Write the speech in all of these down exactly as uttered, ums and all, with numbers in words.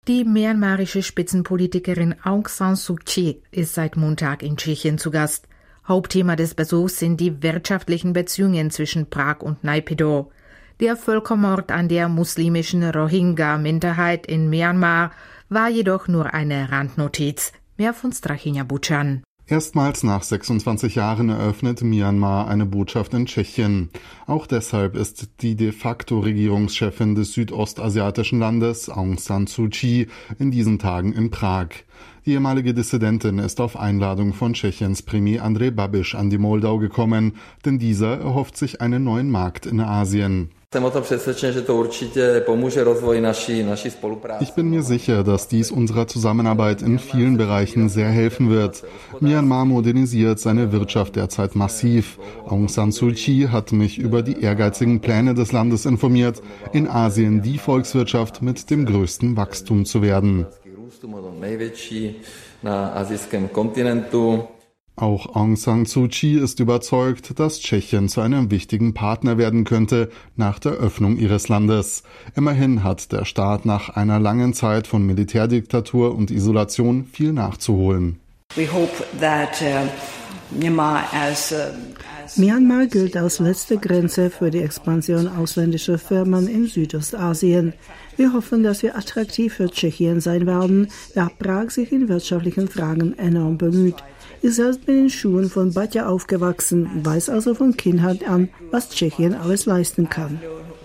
Die myanmarische Spitzenpolitikerin Aung San Suu Kyi ist seit Montag in Tschechien zu Gast. Hauptthema des Besuchs sind die wirtschaftlichen Beziehungen zwischen Prag und Naypyidaw. Der Völkermord an der muslimischen Rohingya-Minderheit in Myanmar war jedoch nur eine Randnotiz. Mehr von Strachina Buchan. Erstmals nach sechsundzwanzig Jahren eröffnet Myanmar eine Botschaft in Tschechien. Auch deshalb ist die de facto Regierungschefin des südostasiatischen Landes, Aung San Suu Kyi, in diesen Tagen in Prag. Die ehemalige Dissidentin ist auf Einladung von Tschechiens Premier Andrej Babiš an die Moldau gekommen, denn dieser erhofft sich einen neuen Markt in Asien. Ich bin mir sicher, dass dies unserer Zusammenarbeit in vielen Bereichen sehr helfen wird. Myanmar modernisiert seine Wirtschaft derzeit massiv. Aung San Suu Kyi hat mich über die ehrgeizigen Pläne des Landes informiert, in Asien die Volkswirtschaft mit dem größten Wachstum zu werden. Auch Aung San Suu Kyi ist überzeugt, dass Tschechien zu einem wichtigen Partner werden könnte nach der Öffnung ihres Landes. Immerhin hat der Staat nach einer langen Zeit von Militärdiktatur und Isolation viel nachzuholen. We hope that, uh, Myanmar as, uh, Myanmar gilt als letzte Grenze für die Expansion ausländischer Firmen in Südostasien. Wir hoffen, dass wir attraktiv für Tschechien sein werden, da Prag sich in wirtschaftlichen Fragen enorm bemüht. Ich selbst bin in Schuhen von Batja aufgewachsen, weiß also von Kindheit an, was Tschechien alles leisten kann.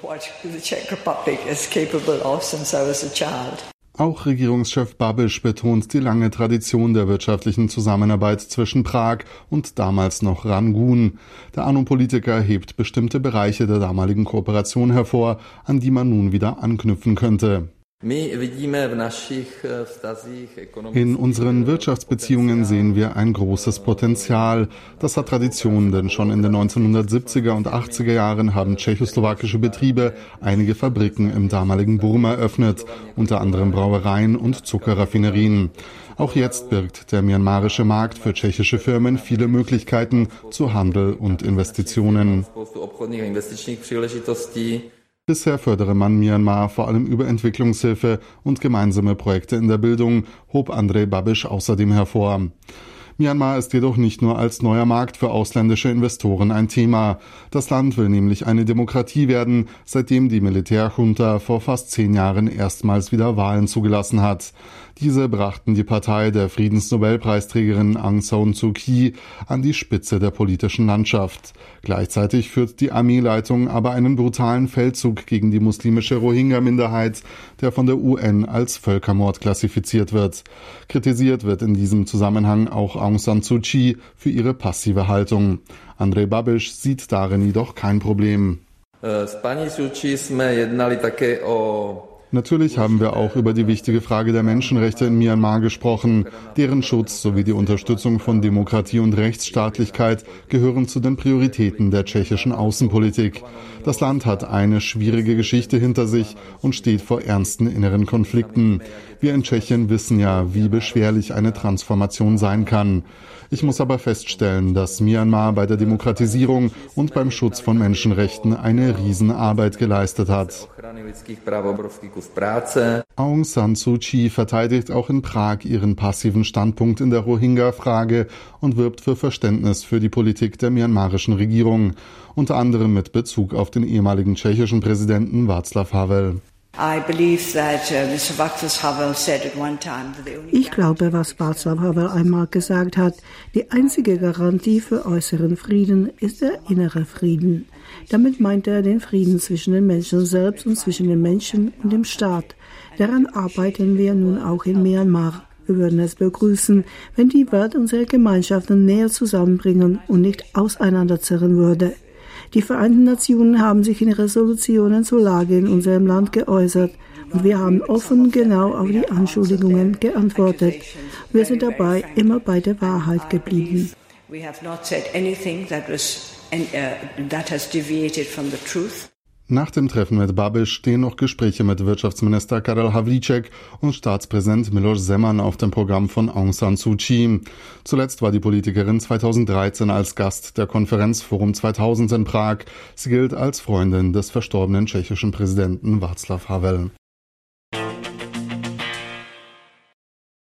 Auch Regierungschef Babiš betont die lange Tradition der wirtschaftlichen Zusammenarbeit zwischen Prag und damals noch Rangun. Der A N O-Politiker hebt bestimmte Bereiche der damaligen Kooperation hervor, an die man nun wieder anknüpfen könnte. In unseren Wirtschaftsbeziehungen sehen wir ein großes Potenzial. Das hat Tradition, denn schon in den neunzehnhundertsiebziger und achtziger Jahren haben tschechoslowakische Betriebe einige Fabriken im damaligen Burma eröffnet, unter anderem Brauereien und Zuckerraffinerien. Auch jetzt birgt der myanmarische Markt für tschechische Firmen viele Möglichkeiten zu Handel und Investitionen. Bisher fördere man Myanmar vor allem über Entwicklungshilfe und gemeinsame Projekte in der Bildung, hob Andrej Babiš außerdem hervor. Myanmar ist jedoch nicht nur als neuer Markt für ausländische Investoren ein Thema. Das Land will nämlich eine Demokratie werden, seitdem die Militärjunta vor fast zehn Jahren erstmals wieder Wahlen zugelassen hat. Diese brachten die Partei der Friedensnobelpreisträgerin Aung San Suu Kyi an die Spitze der politischen Landschaft. Gleichzeitig führt die Armeeleitung aber einen brutalen Feldzug gegen die muslimische Rohingya-Minderheit, der von der U N als Völkermord klassifiziert wird. Kritisiert wird in diesem Zusammenhang auch Aung San Suu Kyi für ihre passive Haltung. Andrej Babiš sieht darin jedoch kein Problem. Natürlich haben wir auch über die wichtige Frage der Menschenrechte in Myanmar gesprochen. Deren Schutz sowie die Unterstützung von Demokratie und Rechtsstaatlichkeit gehören zu den Prioritäten der tschechischen Außenpolitik. Das Land hat eine schwierige Geschichte hinter sich und steht vor ernsten inneren Konflikten. Wir in Tschechien wissen ja, wie beschwerlich eine Transformation sein kann. Ich muss aber feststellen, dass Myanmar bei der Demokratisierung und beim Schutz von Menschenrechten eine Riesenarbeit geleistet hat. Aung San Suu Kyi verteidigt auch in Prag ihren passiven Standpunkt in der Rohingya-Frage und wirbt für Verständnis für die Politik der myanmarischen Regierung, unter anderem mit Bezug auf den ehemaligen tschechischen Präsidenten Václav Havel. Ich glaube, was Václav Havel einmal gesagt hat, die einzige Garantie für äußeren Frieden ist der innere Frieden. Damit meint er den Frieden zwischen den Menschen selbst und zwischen den Menschen und dem Staat. Daran arbeiten wir nun auch in Myanmar. Wir würden es begrüßen, wenn die Werte unserer Gemeinschaften näher zusammenbringen und nicht auseinanderzerren würde. Die Vereinten Nationen haben sich in Resolutionen zur Lage in unserem Land geäußert und wir haben offen genau auf die Anschuldigungen geantwortet. Wir sind dabei immer bei der Wahrheit geblieben. Nach dem Treffen mit Babiš stehen noch Gespräche mit Wirtschaftsminister Karel Havlíček und Staatspräsident Miloš Zeman auf dem Programm von Aung San Suu Kyi. Zuletzt war die Politikerin zweitausenddreizehn als Gast der Konferenz Forum zweitausend in Prag. Sie gilt als Freundin des verstorbenen tschechischen Präsidenten Václav Havel.